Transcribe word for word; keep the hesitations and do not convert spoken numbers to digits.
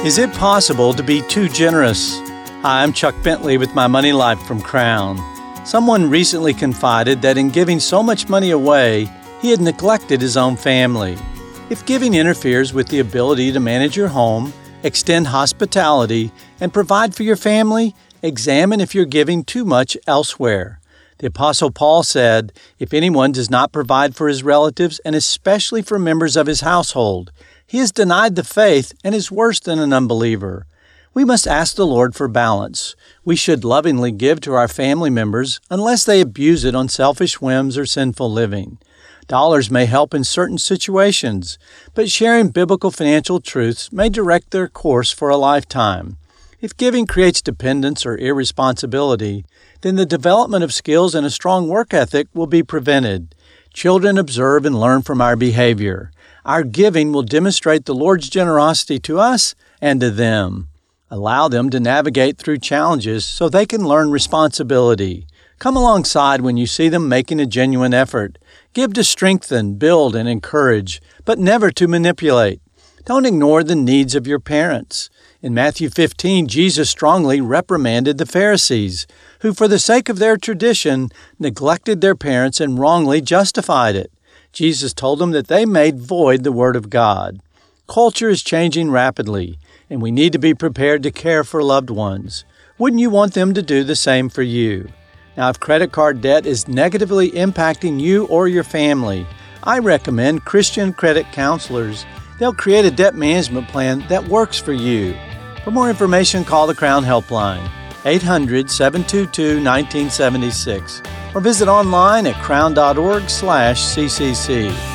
Is it possible to be too generous? Hi, I'm Chuck Bentley with My Money Life from Crown. Someone recently confided that in giving so much money away, he had neglected his own family. If giving interferes with the ability to manage your home, extend hospitality, and provide for your family, examine if you're giving too much elsewhere. The Apostle Paul said, "If anyone does not provide for his relatives, and especially for members of his household, he has denied the faith and is worse than an unbeliever." We must ask the Lord for balance. We should lovingly give to our family members unless they abuse it on selfish whims or sinful living. Dollars may help in certain situations, but sharing biblical financial truths may direct their course for a lifetime. If giving creates dependence or irresponsibility, then the development of skills and a strong work ethic will be prevented. Children observe and learn from our behavior. Our giving will demonstrate the Lord's generosity to us and to them. Allow them to navigate through challenges so they can learn responsibility. Come alongside when you see them making a genuine effort. Give to strengthen, build, and encourage, but never to manipulate. Don't ignore the needs of your parents. In Matthew fifteen, Jesus strongly reprimanded the Pharisees, who for the sake of their tradition neglected their parents and wrongly justified it. Jesus told them that they made void the Word of God. Culture is changing rapidly, and we need to be prepared to care for loved ones. Wouldn't you want them to do the same for you? Now, if credit card debt is negatively impacting you or your family, I recommend Christian credit counselors. They'll create a debt management plan that works for you. For more information, call the Crown Helpline, eight hundred, seven two two, one nine seven six, or visit online at crown dot org slash C C C.